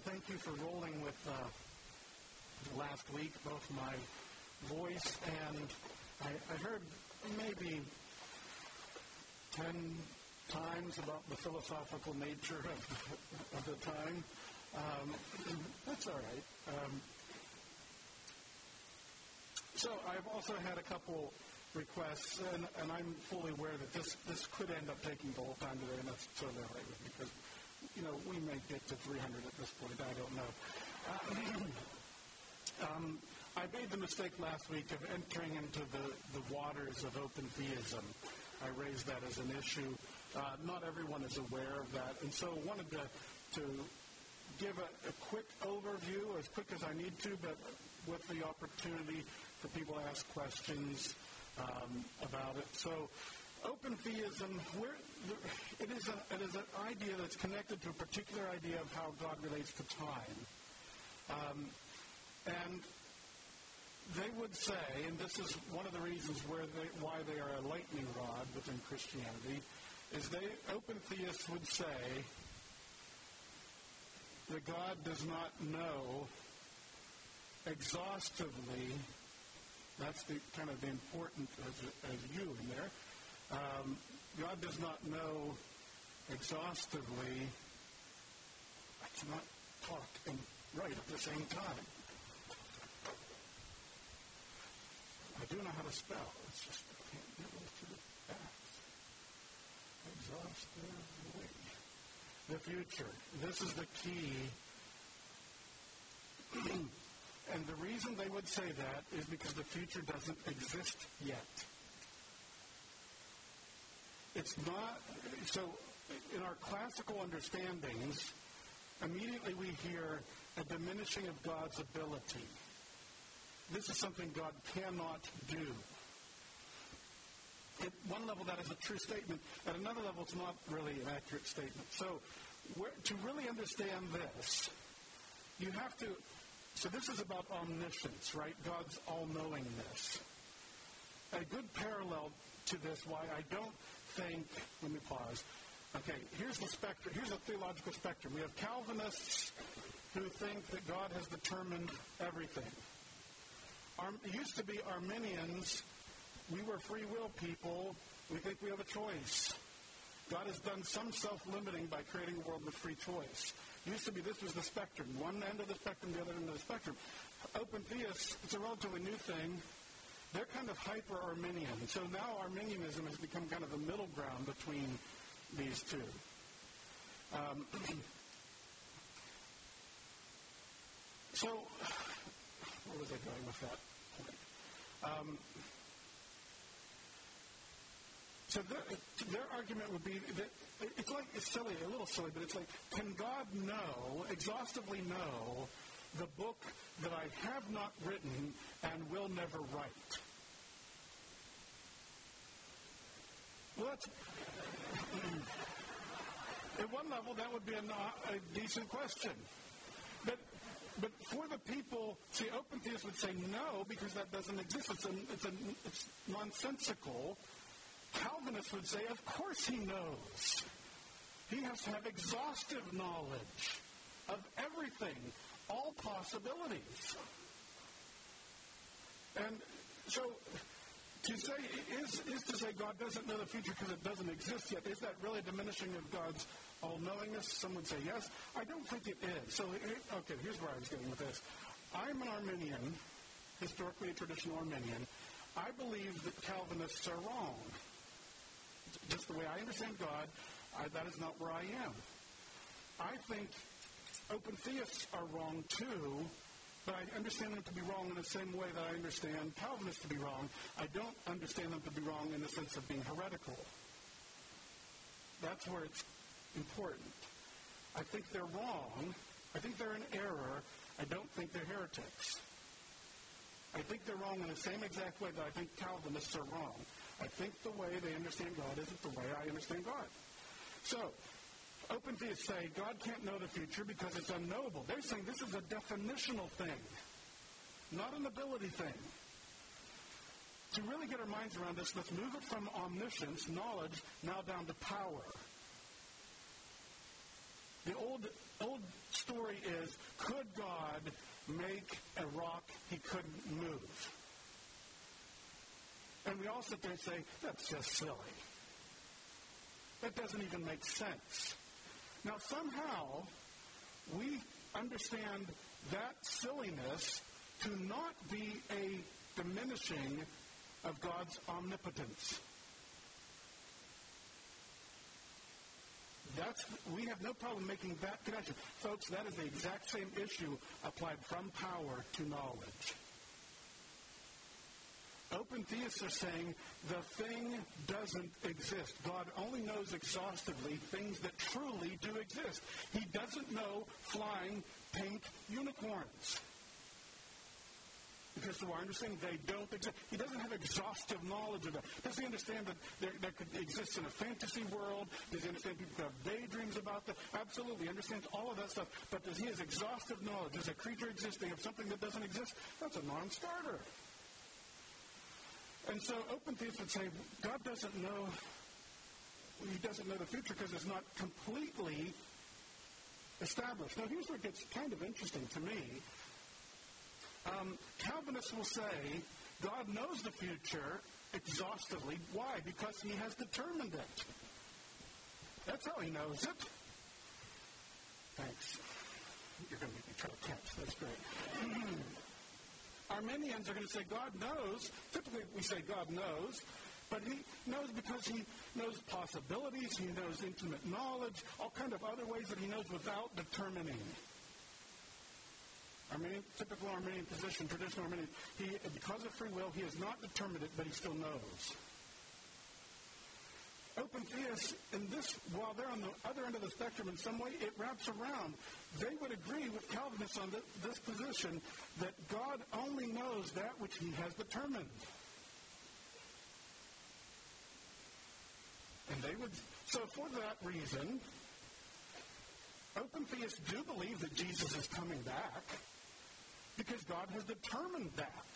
thank you for rolling with last week, both my voice and I heard maybe 10 times about the philosophical nature of the time. That's all right. So I've also had a couple requests, and I'm fully aware that this could end up taking the whole time today, and that's totally all right with me, because, we may get to 300 at this point. I don't know. I made the mistake last week of entering into the waters of open theism. I raised that as an issue. Not everyone is aware of that, and so wanted to give a quick overview, as quick as I need to, but with the opportunity for people to ask questions about it. So, open theism, it is an idea that's connected to a particular idea of how God relates to time. And they would say, and this is one of the reasons why they are a lightning rod within Christianity, is open theists would say that God does not know exhaustively. That's the kind of the important as you in there. God does not know exhaustively. I cannot talk and write at the same time. I do know how to spell. It's just I can't get those to the back. Exhaustively. The future. This is the key. And the reason they would say that is because the future doesn't exist yet. It's not, so in our classical understandings, immediately we hear a diminishing of God's ability. This is something God cannot do. At one level, that is a true statement. At another level, it's not really an accurate statement. So to really understand this, you have to, so this is about omniscience, right? God's all-knowingness. A good parallel to this, why I don't think, let me pause. Okay, here's the spectrum. Here's a theological spectrum. We have Calvinists who think that God has determined everything. It used to be Arminians. We were free will people. We think we have a choice. God has done some self-limiting by creating a world with free choice. Used to be this was the spectrum. One end of the spectrum, the other end of the spectrum. Open theists, it's a relatively new thing. They're kind of hyper-Arminian. So now Arminianism has become kind of the middle ground between these two. So, where was I going with that point? So their argument would be that it's silly, a little silly, but it's like, can God exhaustively know, the book that I have not written and will never write? Well, that's, at one level, that would be a decent question. But for the people, see, open theists would say no, because that doesn't exist. It's nonsensical. Calvinists would say, of course he knows. He has to have exhaustive knowledge of everything, all possibilities. And so to say, is to say God doesn't know the future because it doesn't exist yet, is that really diminishing of God's all-knowingness? Some would say yes. I don't think it is. So, okay, here's where I was getting with this. I'm an Arminian, historically a traditional Arminian. I believe that Calvinists are wrong. Just the way I understand God, that is not where I am. I think open theists are wrong too, but I understand them to be wrong in the same way that I understand Calvinists to be wrong. I don't understand them to be wrong in the sense of being heretical. That's where it's important. I think they're wrong. I think they're in error. I don't think they're heretics. I think they're wrong in the same exact way that I think Calvinists are wrong. I think the way they understand God isn't the way I understand God. So, open theists say God can't know the future because it's unknowable. They're saying this is a definitional thing, not an ability thing. To really get our minds around this, let's move it from omniscience, knowledge, now down to power. The old story is make a rock he couldn't move. And we all sit there and say, that's just silly. That doesn't even make sense. Now, somehow, we understand that silliness to not be a diminishing of God's omnipotence. We have no problem making that connection. Folks, that is the exact same issue applied from power to knowledge. Open theists are saying the thing doesn't exist. God only knows exhaustively things that truly do exist. He doesn't know flying pink unicorns. Because to our understanding, they don't exist. He doesn't have exhaustive knowledge of that. Does he understand that there could exist in a fantasy world? Does he understand people could have daydreams about that? Absolutely. He understands all of that stuff. But does he have exhaustive knowledge? Is a creature existing of something that doesn't exist? That's a non-starter. And so open theists would say, God doesn't know, he doesn't know the future because it's not completely established. Now, here's what gets kind of interesting to me. Calvinists will say God knows the future exhaustively. Why? Because he has determined it. That's how he knows it. Thanks. You're going to make me try to catch. That's great. Arminians are going to say God knows. Typically we say God knows. But he knows because he knows possibilities. He knows intimate knowledge. All kind of other ways that he knows without determining. Typical Arminian position, traditional Arminian, because of free will, he has not determined it, but he still knows. Open theists, while they're on the other end of the spectrum in some way, it wraps around. They would agree with Calvinists on this position that God only knows that which he has determined. So for that reason, open theists do believe that Jesus is coming back, because God has determined that.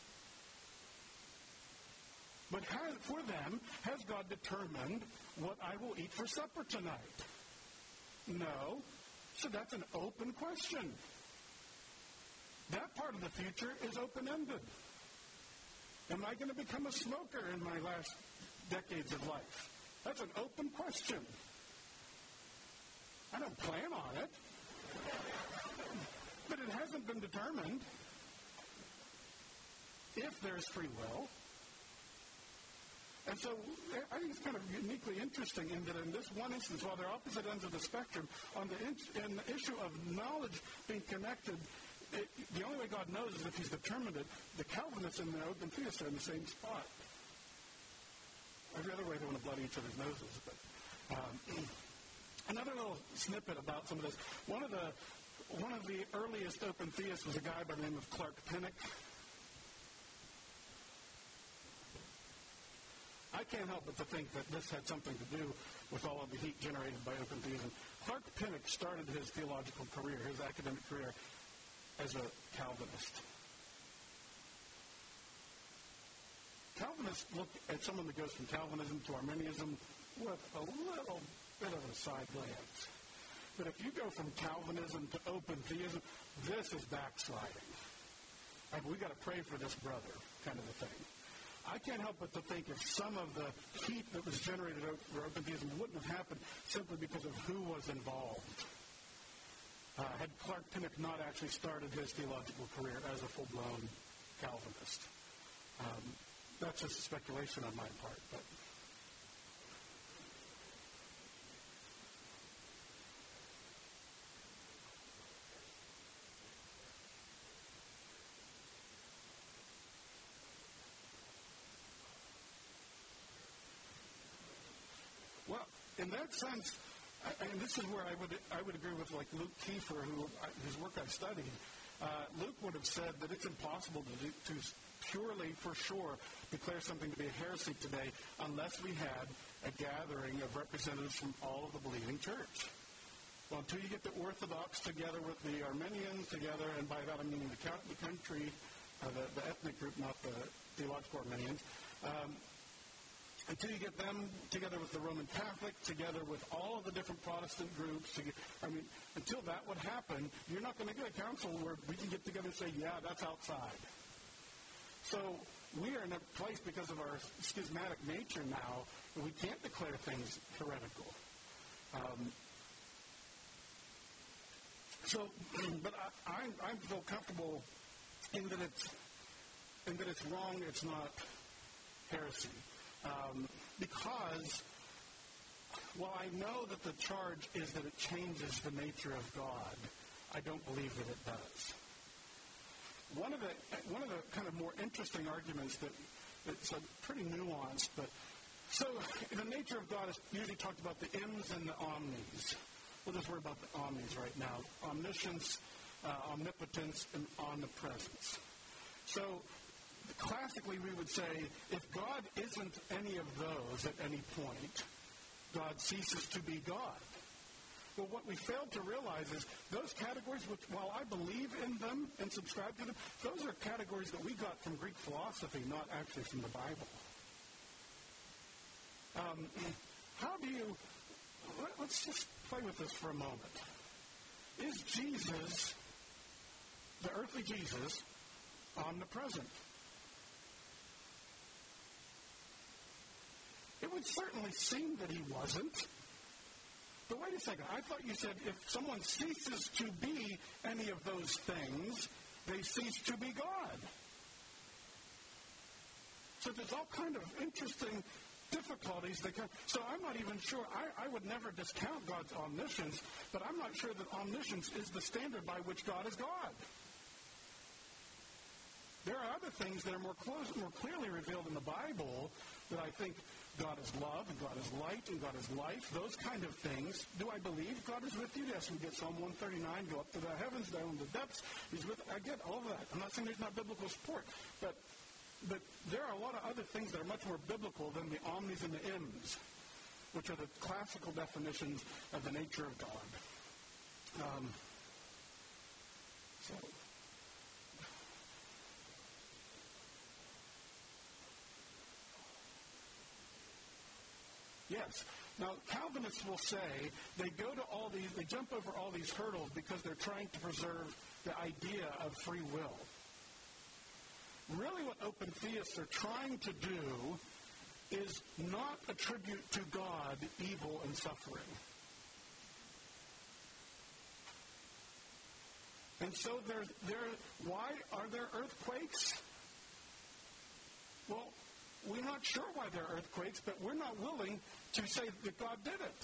But for them, has God determined what I will eat for supper tonight? No. So that's an open question. That part of the future is open-ended. Am I going to become a smoker in my last decades of life? That's an open question. I don't plan on it. But it hasn't been determined if there's free will. And so I think it's kind of uniquely interesting in that in this one instance, while they're opposite ends of the spectrum, in the issue of knowledge being connected, the only way God knows is if he's determined it. The Calvinists and the open theists are in the same spot. Every other way they want to bloody each other's noses. But another little snippet about some of this. One of the earliest open theists was a guy by the name of Clark Pinnock. I can't help but to think that this had something to do with all of the heat generated by open theism. Clark Pinnock started his theological career, his academic career, as a Calvinist. Calvinists look at someone that goes from Calvinism to Arminianism with a little bit of a side glance. But if you go from Calvinism to open theism, this is backsliding. Like, we got to pray for this brother, kind of a thing. I can't help but to think if some of the heat that was generated over open theism wouldn't have happened simply because of who was involved. Had Clark Pinnock not actually started his theological career as a full-blown Calvinist. That's just a speculation on my part, but... Well, in that sense, and this is where I would agree with like Luke Kiefer, whose work I studied. Luke would have said that it's impossible to purely, for sure, declare something to be a heresy today unless we had a gathering of representatives from all of the believing church. Well, until you get the Orthodox together with the Armenians together, and by that I mean the country, the ethnic group, not the theological Armenians, until you get them together with the Roman Catholic, together with all of the different Protestant groups. Until that would happen, you're not going to get a council where we can get together and say, yeah, that's outside. So we are in a place because of our schismatic nature now that we can't declare things heretical. But I feel comfortable in that it's wrong, it's not heresy. Because while I know that the charge is that it changes the nature of God, I don't believe that it does. One of the kind of more interesting arguments that's pretty nuanced, but so the nature of God is usually talked about the ims and the omnis. We'll just worry about the omnis right now. Omniscience, omnipotence, and omnipresence. So classically we would say if God isn't any of those at any point, God ceases to be God. Well, what we fail to realize is those categories, which while I believe in them and subscribe to them, those are categories that we got from Greek philosophy, not actually from the Bible. Let's just play with this for a moment. Is Jesus, the earthly Jesus, omnipresent? It would certainly seem that he wasn't. But wait a second. I thought you said if someone ceases to be any of those things, they cease to be God. So there's all kind of interesting difficulties that come. So I'm not even sure. I would never discount God's omniscience, but I'm not sure that omniscience is the standard by which God is God. There are other things that are more clearly revealed in the Bible that I think God is love, and God is light, and God is life, those kind of things. Do I believe God is with you? Yes, we get Psalm 139, go up to the heavens, down in the depths. He's with. I get all of that. I'm not saying there's not biblical support, but there are a lot of other things that are much more biblical than the omnis and the ims, which are the classical definitions of the nature of God. Yes. Now, Calvinists will say they jump over all these hurdles because they're trying to preserve the idea of free will. Really what open theists are trying to do is not attribute to God evil and suffering. And so why are there earthquakes? Well, we're not sure why there are earthquakes, but we're not willing to say that God did it.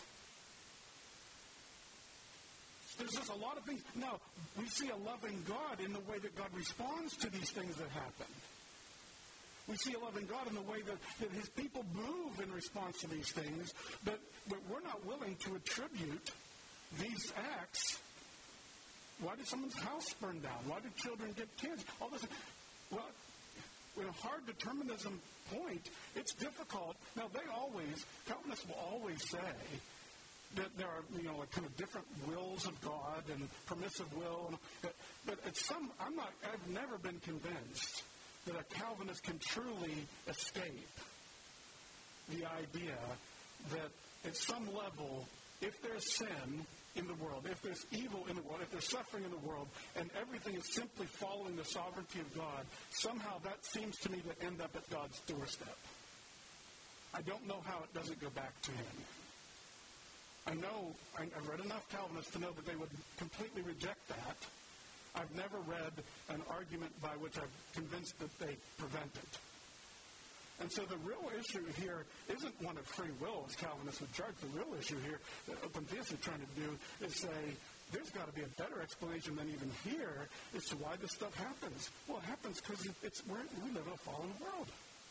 There's just a lot of things. Now, we see a loving God in the way that God responds to these things that happen. We see a loving God in the way that his people move in response to these things, but we're not willing to attribute these acts. Why did someone's house burn down? Why did children get kids? All this. Well, with a hard determinism point, it's difficult. Now, Calvinists will always say that there are, kind of different wills of God and permissive will. But I've never been convinced that a Calvinist can truly escape the idea that at some level, if there's sin in the world, if there's evil in the world, if there's suffering in the world, and everything is simply following the sovereignty of God, somehow that seems to me to end up at God's doorstep. I don't know how it doesn't go back to him. I've read enough Calvinists to know that they would completely reject that. I've never read an argument by which I'm convinced that they prevent it. And so the real issue here isn't one of free will, as Calvinists would charge. The real issue here that open theists are trying to do is say, there's got to be a better explanation than even here as to why this stuff happens. Well, it happens because we live in a fallen world.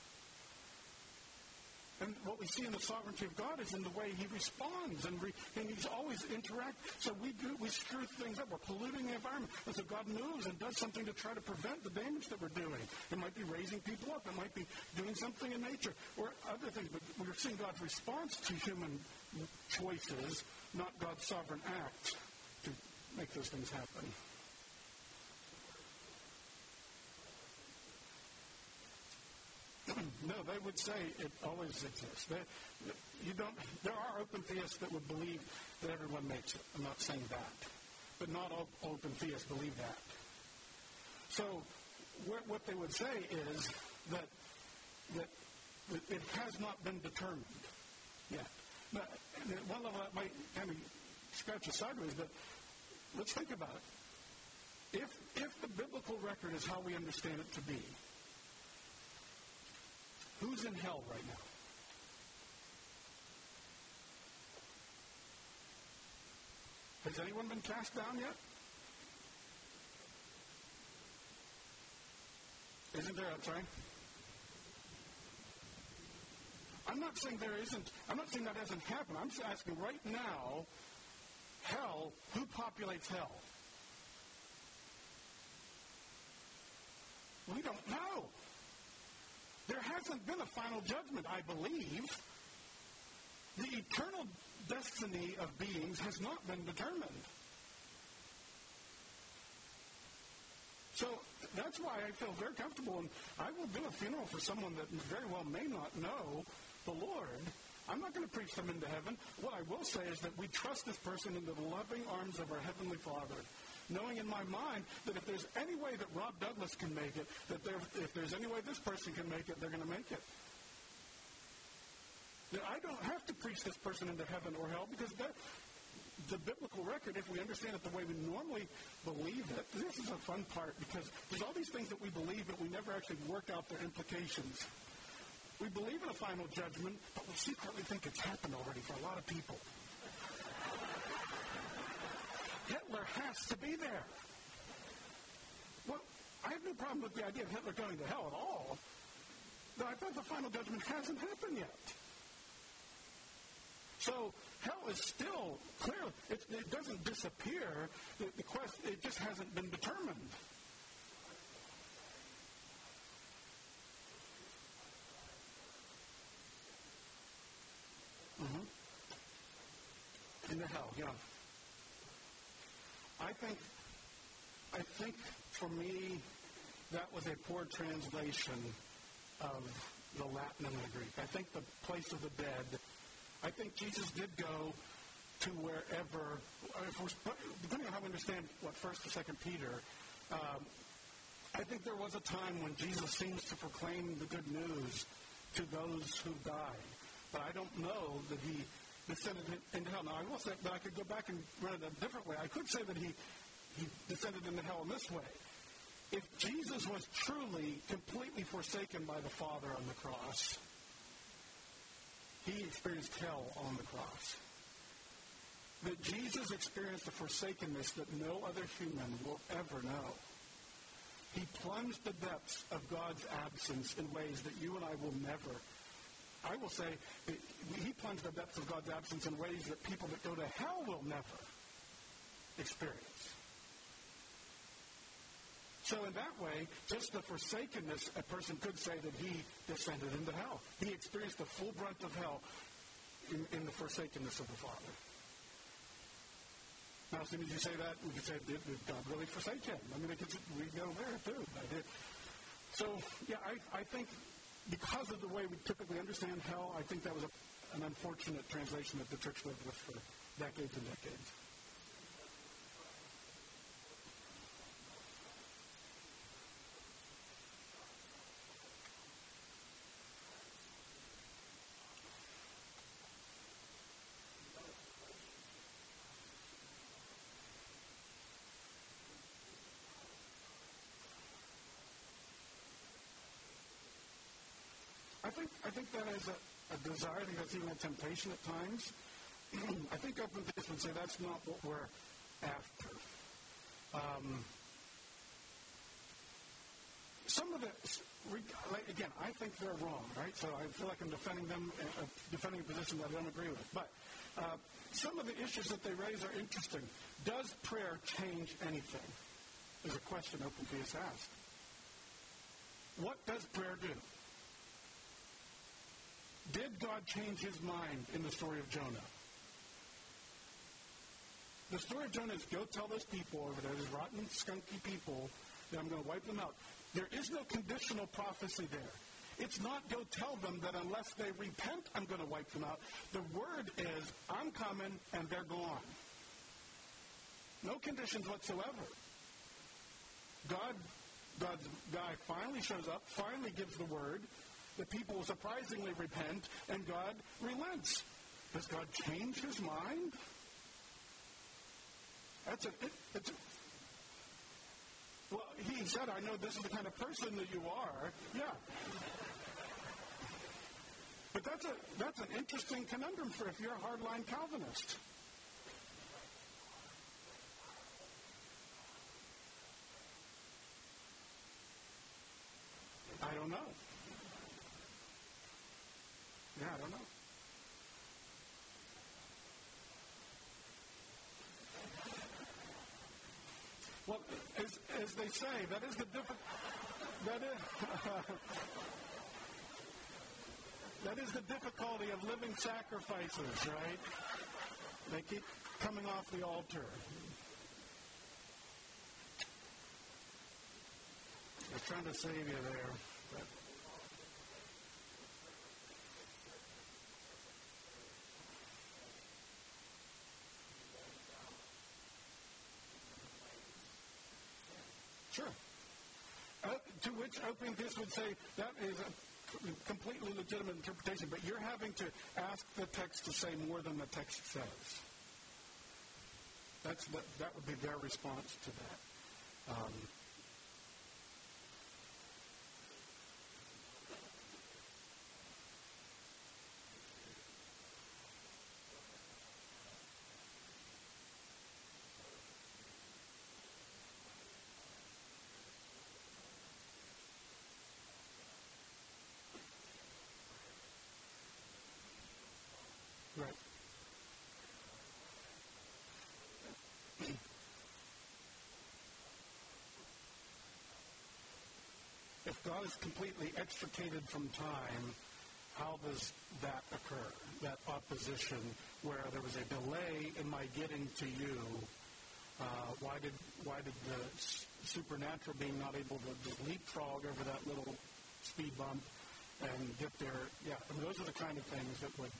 And what we see in the sovereignty of God is in the way he responds, and he's always interact. So we screw things up. We're polluting the environment. And so God moves and does something to try to prevent the damage that we're doing. It might be raising people up. It might be doing something in nature or other things. But we're seeing God's response to human choices, not God's sovereign act to make those things happen. No, they would say it always exists. There are open theists that would believe that everyone makes it. I'm not saying that. But not all open theists believe that. So what they would say is that it has not been determined yet. Now, at one level, that might kind of scratch us sideways, but let's think about it. If the biblical record is how we understand it to be, who's in hell right now? Has anyone been cast down yet? Isn't there? I'm sorry. I'm not saying there isn't. I'm not saying that hasn't happened. I'm just asking right now, hell, who populates hell? We don't know. There hasn't been a final judgment, I believe. The eternal destiny of beings has not been determined. So that's why I feel very comfortable, and I will do a funeral for someone that very well may not know the Lord. I'm not going to preach them into heaven. What I will say is that we trust this person into the loving arms of our Heavenly Father, knowing in my mind that if there's any way that Rob Douglas can make it, that if there's any way this person can make it, they're going to make it. That I don't have to preach this person into heaven or hell because the biblical record, if we understand it the way we normally believe it, this is a fun part because there's all these things that we believe but we never actually work out their implications. We believe in a final judgment, but we secretly think it's happened already for a lot of people. Hitler has to be there. Well, I have no problem with the idea of Hitler going to hell at all, but I thought the final judgment hasn't happened yet. So hell is still clear. It doesn't disappear. The question, it just hasn't been determined. Into hell, yeah. I think for me, that was a poor translation of the Latin and the Greek. I think the place of the dead, I think Jesus did go to wherever, depending on how we understand what 1st or 2nd Peter, I think there was a time when Jesus seems to proclaim the good news to those who died. But I don't know that he descended into hell. Now, I will say that I could go back and run it a different way. I could say that he descended into hell in this way. If Jesus was truly, completely forsaken by the Father on the cross, he experienced hell on the cross. That Jesus experienced a forsakenness that no other human will ever know. He plunged the depths of God's absence in ways that you and I will never. I will say that he plunged the depths of God's absence in ways that people that go to hell will never experience. So in that way, just the forsakenness, a person could say that he descended into hell. He experienced the full brunt of hell in the forsakenness of the Father. Now, as soon as you say that, we could say, did God really forsake him? I mean, we go there, too. So, yeah, I think because of the way we typically understand hell, I think that was an unfortunate translation that the church lived with for decades and decades. I think that is a desire. I think that's even a temptation at times. I think open theists would say that's not what we're after. Some of it, again, I think they're wrong, right? So I feel like I'm defending them, defending a position that I don't agree with. But some of the issues that they raise are interesting. Does prayer change anything? Is a question open theists ask. What does prayer do? Did God change his mind in the story of Jonah? The story of Jonah is go tell those people over there, those rotten, skunky people, that I'm going to wipe them out. There is no conditional prophecy there. It's not go tell them that unless they repent, I'm going to wipe them out. The word is, I'm coming, and they're gone. No conditions whatsoever. God's guy finally shows up, finally gives the word. The people surprisingly repent, and God relents. Does God change his mind? Well, he said, I know this is the kind of person that you are. Yeah. But that's an interesting conundrum for if you're a hardline Calvinist. I don't know. Yeah, I don't know. Well, as they say, that is the that is the difficulty of living sacrifices, right? They keep coming off the altar. I was trying to save you there. But sure. To which opening this would say that is a completely legitimate interpretation, but you're having to ask the text to say more than the text says. That would be their response to that. Right. If God is completely extricated from time, how does that occur? That opposition where there was a delay in my getting to you. Why did the supernatural being not able to just leapfrog over that little speed bump and get there? Yeah, I mean, those are the kind of things that would.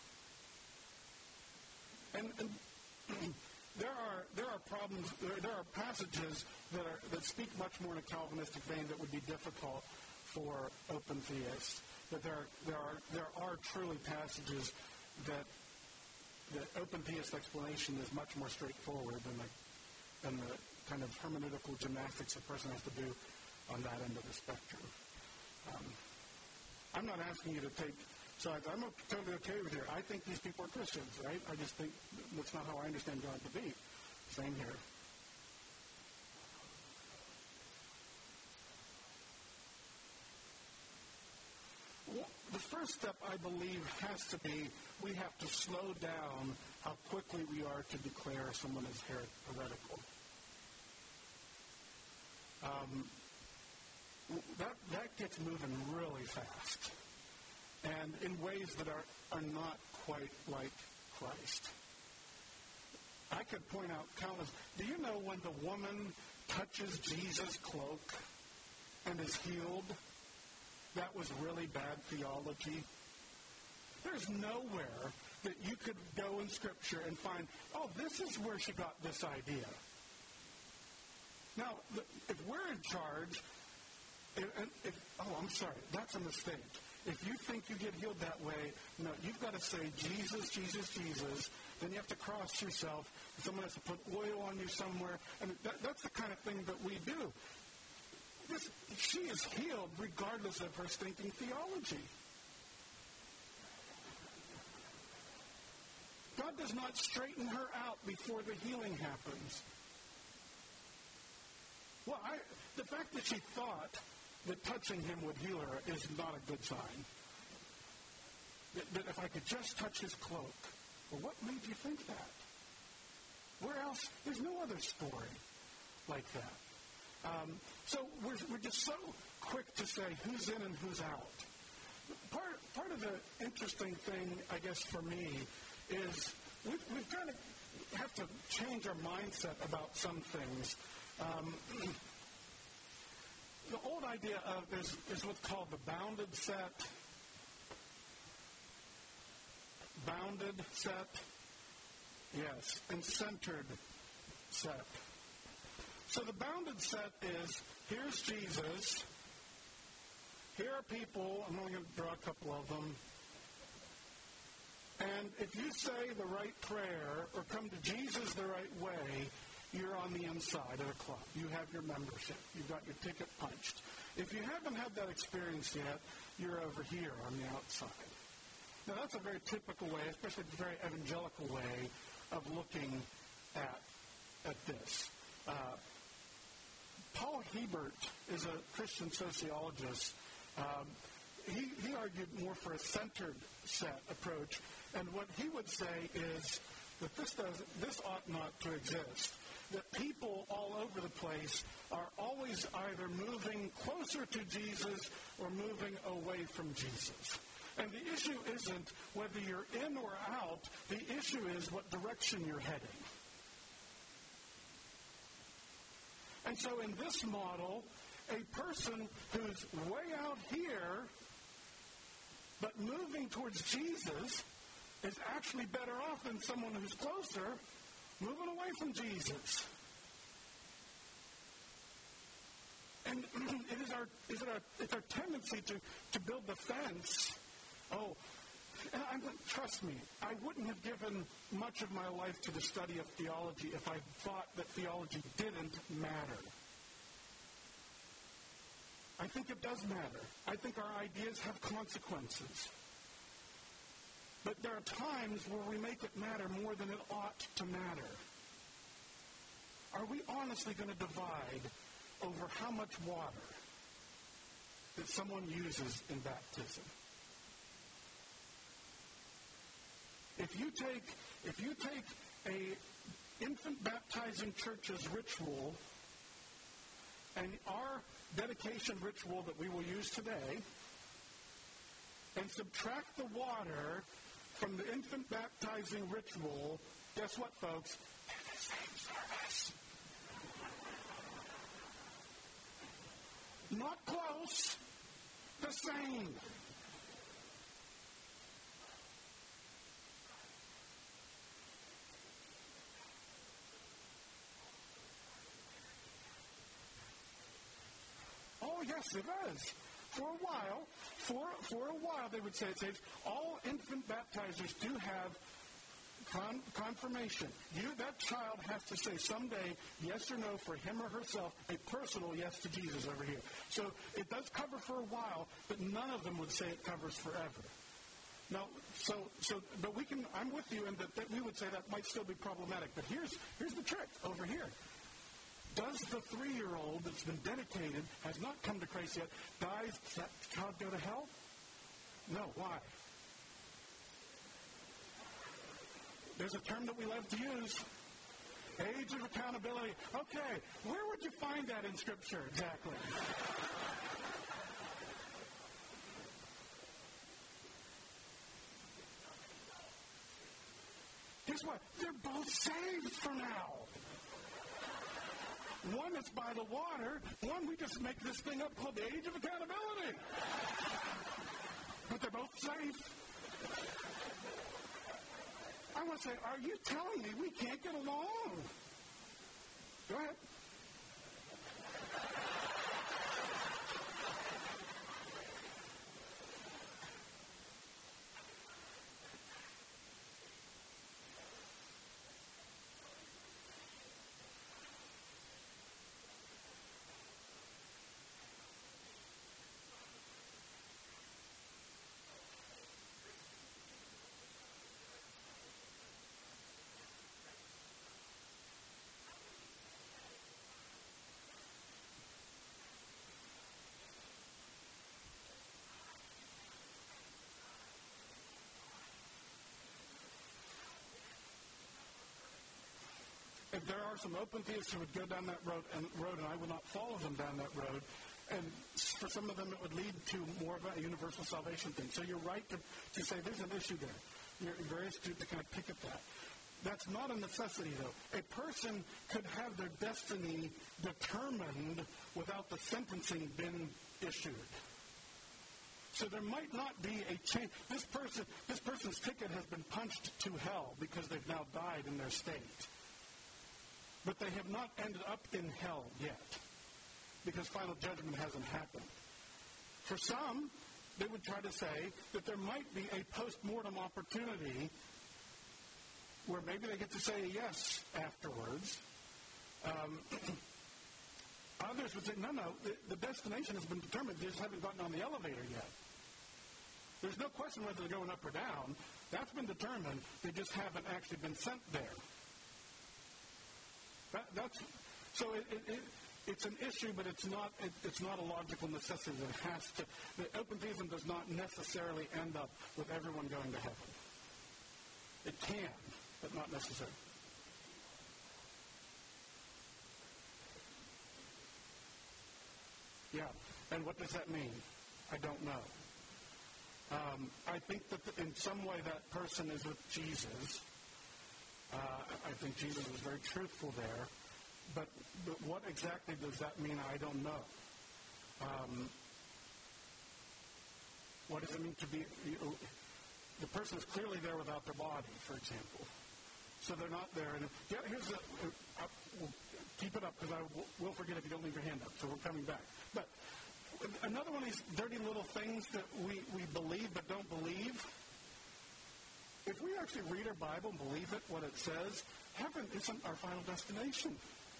And there are problems. There are passages that speak much more in a Calvinistic vein that would be difficult for open theists. But there are truly passages that open theist explanation is much more straightforward than the kind of hermeneutical gymnastics a person has to do on that end of the spectrum. I'm not asking you to take sides. I'm totally okay with you. I think these people are Christians, right? I just think that's not how I understand God to be. Same here. Well, the first step, I believe, has to be we have to slow down how quickly we are to declare someone as heretical. That gets moving really fast, and in ways that are not quite like Christ. I could point out countless. Do you know when the woman touches Jesus' cloak and is healed? That was really bad theology. There's nowhere that you could go in Scripture and find, oh, this is where she got this idea. Now, if we're in charge, I'm sorry, that's a mistake. If you think you get healed that way, no, you've got to say Jesus, Jesus, Jesus. Then you have to cross yourself. Someone has to put oil on you somewhere. And that's the kind of thing that we do. She is healed regardless of her stinking theology. God does not straighten her out before the healing happens. Well, the fact that she thought that touching him would heal her is not a good sign. That if I could just touch his cloak. Well, what made you think that? Where else? There's no other story like that. So we're just so quick to say who's in and who's out. Part of the interesting thing, I guess, for me is we've got to have to change our mindset about some things. The old idea is what's called the bounded set. Bounded set. Yes. And centered set. So the bounded set is, here's Jesus. Here are people. I'm only going to draw a couple of them. And if you say the right prayer or come to Jesus the right way, you're on the inside of a club. You have your membership. You've got your ticket punched. If you haven't had that experience yet, you're over here on the outside. Now, that's a very typical way, especially a very evangelical way of looking at this. Paul Hebert is a Christian sociologist. He argued more for a centered set approach. And what he would say is that this ought not to exist. That people all over the place are always either moving closer to Jesus or moving away from Jesus. And the issue isn't whether you're in or out. The issue is what direction you're heading. And so in this model, a person who's way out here but moving towards Jesus is actually better off than someone who's closer, moving away from Jesus. And it's our tendency to build the fence. Oh, trust me, I wouldn't have given much of my life to the study of theology if I thought that theology didn't matter. I think it does matter. I think our ideas have consequences. But there are times where we make it matter more than it ought to matter. Are we honestly going to divide over how much water that someone uses in baptism? If you take a infant baptizing church's ritual and our dedication ritual that we will use today and subtract the water from the infant baptizing ritual, guess what, folks? They're the same service. Not close, the same. Oh, yes, it does. For a while, they would say it says, all infant baptizers do have confirmation. That child has to say someday yes or no for him or herself, a personal yes to Jesus over here. So it does cover for a while, but none of them would say it covers forever. Now, but we can. I'm with you in that we would say that might still be problematic. But here's the trick over here. Does the 3-year-old that's been dedicated, has not come to Christ yet, does that child go to hell? No. Why? There's a term that we love to use. Age of accountability. Okay, where would you find that in Scripture exactly? Guess what? They're both saved for now. One is by the water. One, we just make this thing up called the age of accountability. But they're both safe. I want to say, are you telling me we can't get along? Go ahead. If there are some open theists who would go down that road, and I would not follow them down that road. And for some of them, it would lead to more of a universal salvation thing. So you're right to say there's an issue there. You're very astute to kind of pick at that. That's not a necessity, though. A person could have their destiny determined without the sentencing being issued. So there might not be a change. This person's ticket has been punched to hell because they've now died in their state. But they have not ended up in hell yet because final judgment hasn't happened. For some, they would try to say that there might be a post-mortem opportunity where maybe they get to say yes afterwards. Others would say, no, the destination has been determined. They just haven't gotten on the elevator yet. There's no question whether they're going up or down. That's been determined. They just haven't actually been sent there. It's an issue, but it's not a logical necessity that it has to. The open theism does not necessarily end up with everyone going to heaven. It can, but not necessarily. Yeah, and what does that mean? I don't know. I think that in some way that person is with Jesus. I think Jesus was very truthful there. But what exactly does that mean? I don't know. What does it mean to be... the person is clearly there without their body, for example. So they're not there. And we'll keep it up because I will forget if you don't leave your hand up. So we're coming back. But another one of these dirty little things that we believe but don't believe. If we actually read our Bible and believe it, what it says, heaven isn't our final destination.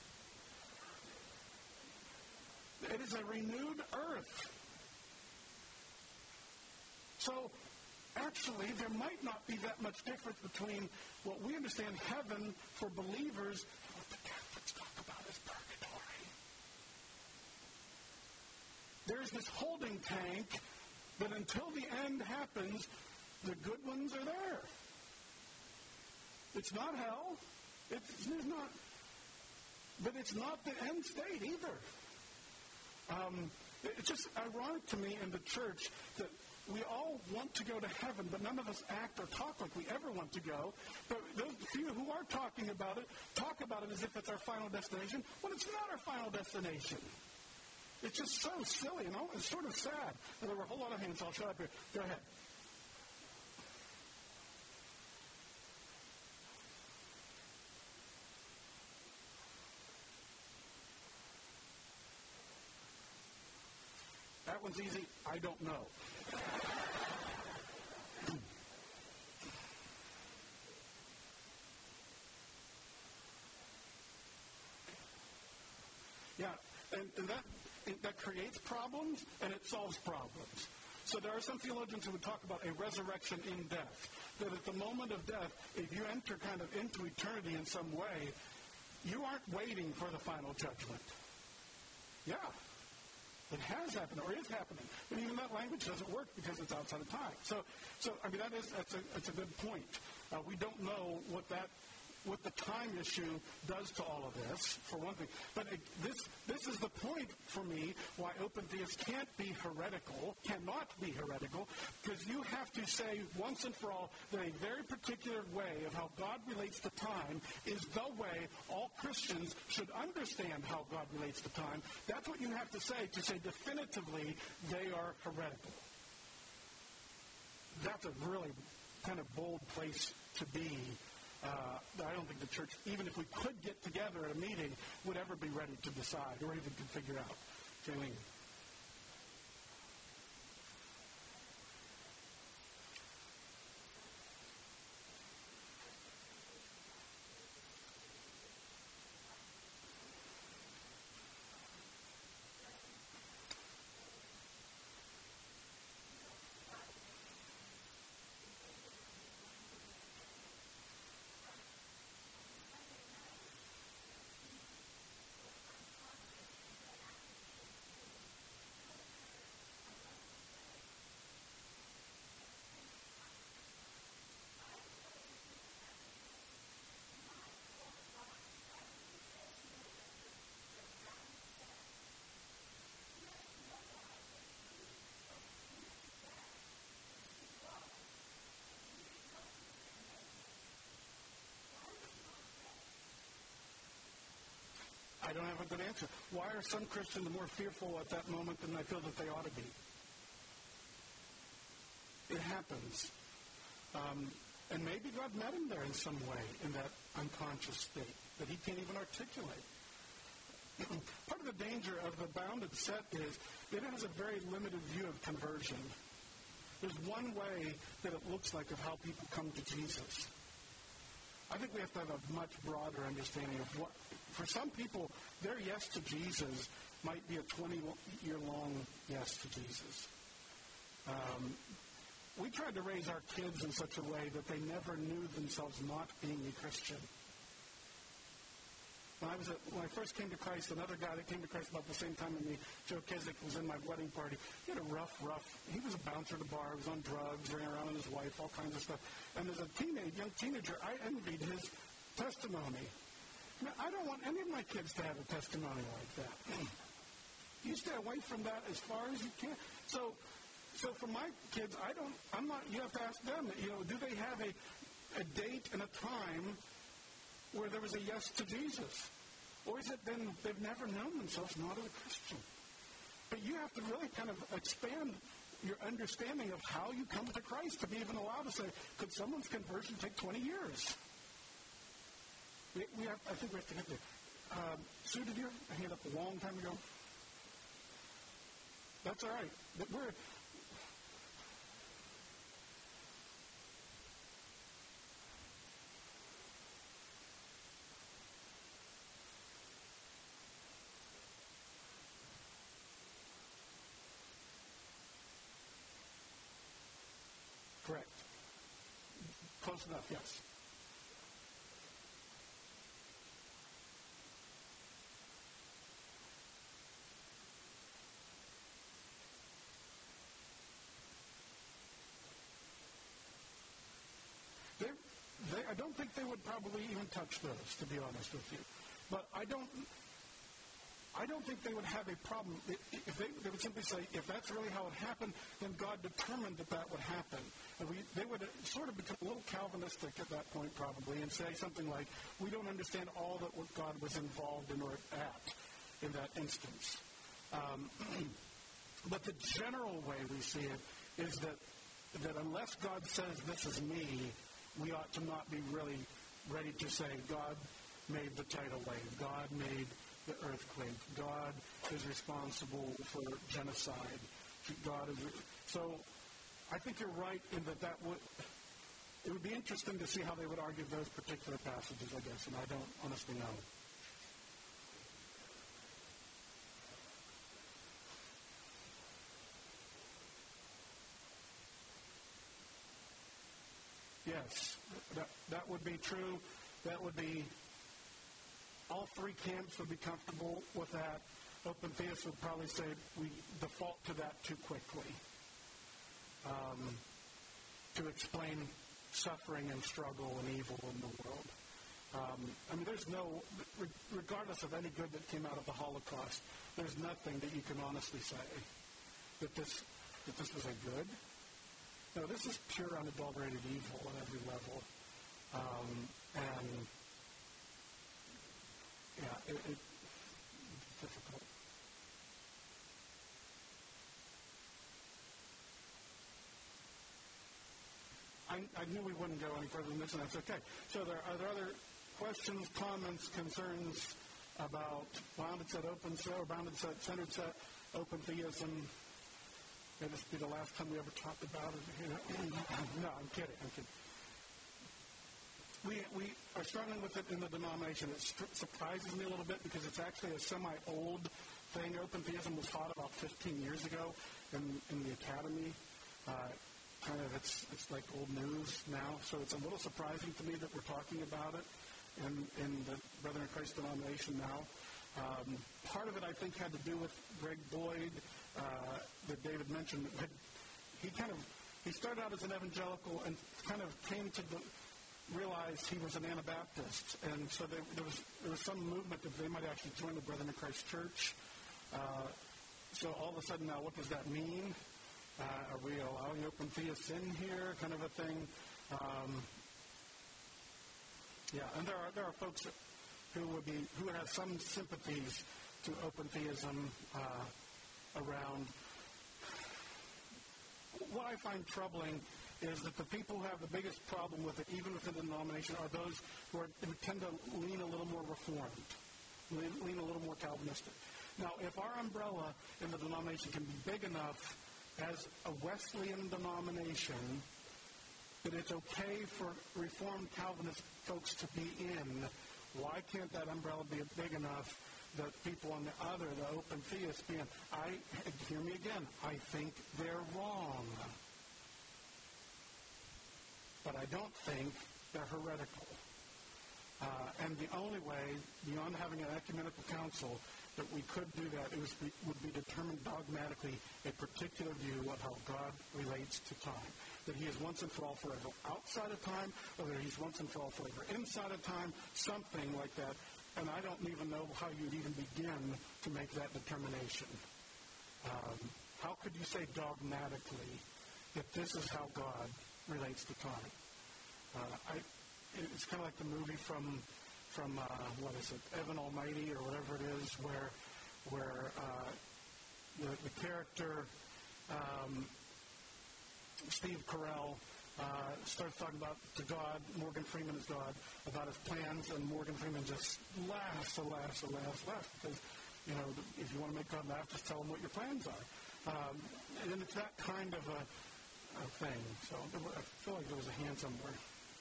It is a renewed earth. So, actually, there might not be that much difference between what we understand heaven for believers and what the Catholics talk about as purgatory. There's this holding tank that until the end happens, the good ones are there. It's not hell. It's not. But it's not the end state either. It's just ironic to me in the church that we all want to go to heaven, but none of us act or talk like we ever want to go. But those few who are talking about it, talk about it as if it's our final destination, when it's not our final destination. It's just so silly, you know? It's sort of sad. And there were a whole lot of hands, so I'll shut up here. Go ahead. That one's easy. I don't know. Yeah, and that creates problems, and it solves problems. So there are some theologians who would talk about a resurrection in death, that at the moment of death, if you enter kind of into eternity in some way, you aren't waiting for the final judgment. Yeah. It has happened or is happening. But even that language doesn't work because it's outside of time. So I mean, that's a good point. We don't know what the time issue does to all of this, for one thing. But this is the point for me why open theists cannot be heretical, because you have to say once and for all that a very particular way of how God relates to time is the way all Christians should understand how God relates to time. That's what you have to say definitively they are heretical. That's a really kind of bold place to be. I don't think the church, even if we could get together at a meeting, would ever be ready to decide or even to figure out. Jaylene. I don't have a good answer. Why are some Christians more fearful at that moment than I feel that they ought to be? It happens. And maybe God met him there in some way, in that unconscious state that he can't even articulate. Part of the danger of the bounded set is it has a very limited view of conversion. There's one way that it looks like of how people come to Jesus. I think we have to have a much broader understanding of what, for some people, their yes to Jesus might be a 20-year-long yes to Jesus. We tried to raise our kids in such a way that they never knew themselves not being a Christian. When I first came to Christ, another guy that came to Christ about the same time as me, Joe Keswick, was in my wedding party. He had a rough, he was a bouncer at a bar, he was on drugs, ran around with his wife, all kinds of stuff. And as a young teenager, I envied his testimony. Now, I don't want any of my kids to have a testimony like that. You stay away from that as far as you can. So for my kids, you have to ask them, do they have a date and a time where there was a yes to Jesus? Or is it then they've never known themselves not as a Christian? But you have to really kind of expand your understanding of how you come to Christ to be even allowed to say, could someone's conversion take 20 years? I think we have to get there. Sue, did you have a hand up a long time ago? That's all right. Correct. Close enough, yes. I don't think they would probably even touch those, to be honest with you. But I don't think they would have a problem. If they would simply say, if that's really how it happened, then God determined that would happen. And they would sort of become a little Calvinistic at that point probably and say something like, we don't understand all that what God was involved in or at in that instance. But the general way we see it is that unless God says this is me, we ought to not be really ready to say God made the tidal wave, God made the earthquake, God is responsible for genocide. So I think you're right in that it would be interesting to see how they would argue those particular passages, I guess, and I don't honestly know. Yes, that would be true. That would be, all three camps would be comfortable with that. Open theists would probably say we default to that too quickly to explain suffering and struggle and evil in the world. There's regardless of any good that came out of the Holocaust, there's nothing that you can honestly say that this was a good. No, this is pure, unadulterated evil at every level. It's difficult. I knew we wouldn't go any further than this, and that's okay. So are there other questions, comments, concerns about bounded set, open set, or bounded set, centered set, open theism? May this be the last time we ever talked about it. No, I'm kidding. We are struggling with it in the denomination. It surprises me a little bit because it's actually a semi-old thing. Open theism was taught about 15 years ago in the academy. It's like old news now. So it's a little surprising to me that we're talking about it in the Brethren of Christ denomination now. Part of it, I think, had to do with Greg Boyd, that David mentioned. He started out as an evangelical and kind of came to realize he was an Anabaptist. And so there was some movement that they might actually join the Brethren of Christ Church. So all of a sudden now, what does that mean? Are we allowing open theists in here, kind of a thing? And there are folks that who would have some sympathies to open theism around. What I find troubling is that the people who have the biggest problem with it, even within the denomination, are those who tend to lean a little more reformed, lean a little more Calvinistic. Now, if our umbrella in the denomination can be big enough as a Wesleyan denomination that it's okay for Reformed Calvinist folks to be in, why can't that umbrella be big enough that people on the other, the open theists, be in? Hear me again, I think they're wrong. But I don't think they're heretical. And the only way, beyond having an ecumenical council, that we could do that would be determined dogmatically a particular view of how God relates to time. That he is once and for all forever outside of time, or that he's once and for all forever inside of time, something like that. And I don't even know how you'd even begin to make that determination. How could you say dogmatically that this is how God relates to time? It's kind of like the movie from what is it, Evan Almighty or whatever it is, where the character Steve Carell starts talking about to God, Morgan Freeman is God, about his plans, and Morgan Freeman just laughs because, if you want to make God laugh, just tell him what your plans are. And it's that kind of a thing. So I feel like there was a hand somewhere.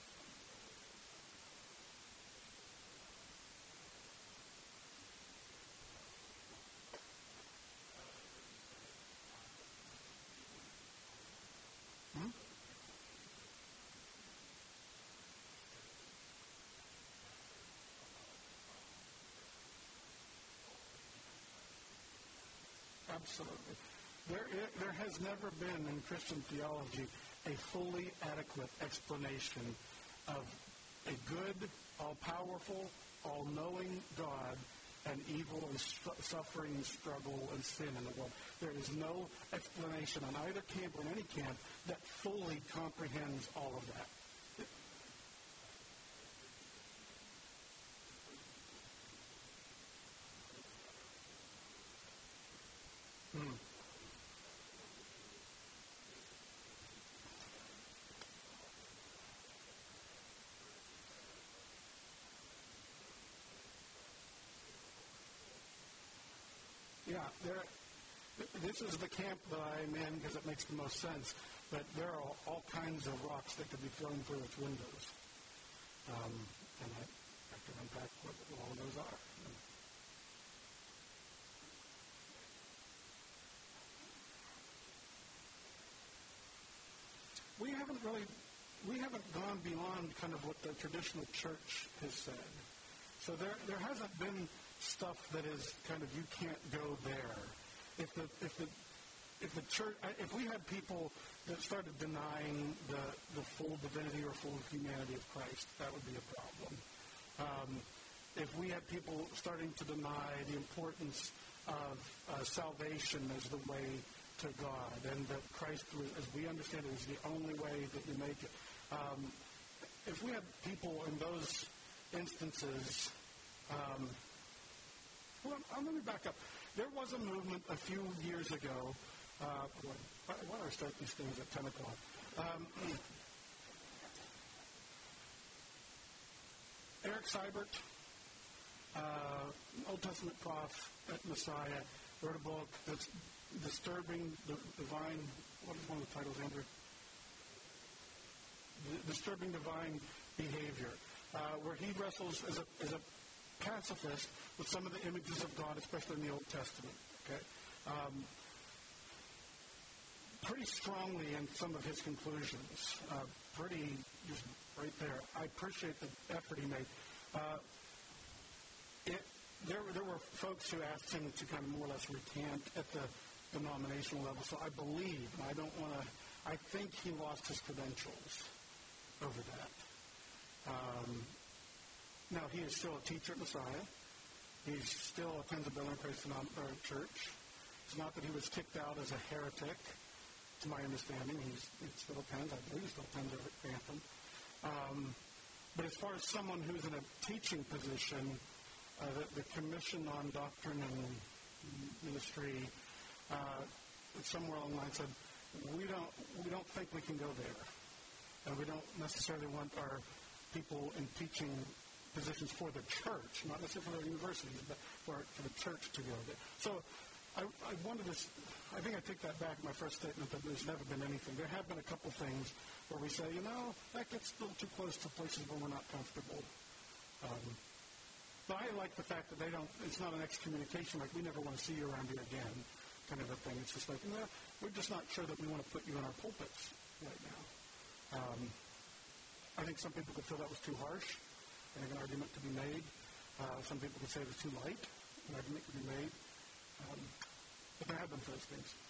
Absolutely. There has never been in Christian theology a fully adequate explanation of a good, all-powerful, all-knowing God and evil and suffering and struggle and sin in the world. There is no explanation on either camp or in any camp that fully comprehends all of that. Yeah, this is the camp that I'm in because it makes the most sense. But there are all kinds of rocks that could be thrown through its windows. And I have to unpack what all of those are. We haven't gone beyond kind of what the traditional church has said. So there hasn't been stuff that is kind of you can't go there. If the church, if we had people that started denying the full divinity or full humanity of Christ, that would be a problem. If we had people starting to deny the importance of salvation as the way to God, and that Christ, as we understand it, is the only way that you make it. If we had people in those instances, let me back up. There was a movement a few years ago. Why do I start these things at 10 o'clock? Eric Seibert, Old Testament prof at Messiah, wrote a book that's Disturbing the Divine, what is one of the titles, Andrew? Disturbing Divine Behavior, where he wrestles as a pacifist with some of the images of God, especially in the Old Testament. Okay, pretty strongly in some of his conclusions. Pretty just right there. I appreciate the effort he made. There were folks who asked him to kind of more or less recant at the denominational level. So I believe, and I don't want to. I think he lost his credentials over that. Now, he is still a teacher at Messiah. He still attends a Bill and Grace church. It's not that he was kicked out as a heretic, to my understanding. He still attends. I believe he still attends at Anthem. But as far as someone who's in a teaching position, the Commission on Doctrine and Ministry, somewhere along the line said, we don't think we can go there. And we don't necessarily want our people in teaching positions for the church, not necessarily for the universities, but for the church to go there. So I wanted to, I think I take that back, my first statement, that there's never been anything. There have been a couple things where we say, that gets a little too close to places where we're not comfortable. But I like the fact that it's not an excommunication, like we never want to see you around here again, kind of a thing. It's just like, we're just not sure that we want to put you in our pulpits right now. I think some people could feel that was too harsh. I think an argument could be made. Some people could say it was too light. An argument could be made. But there have been those things.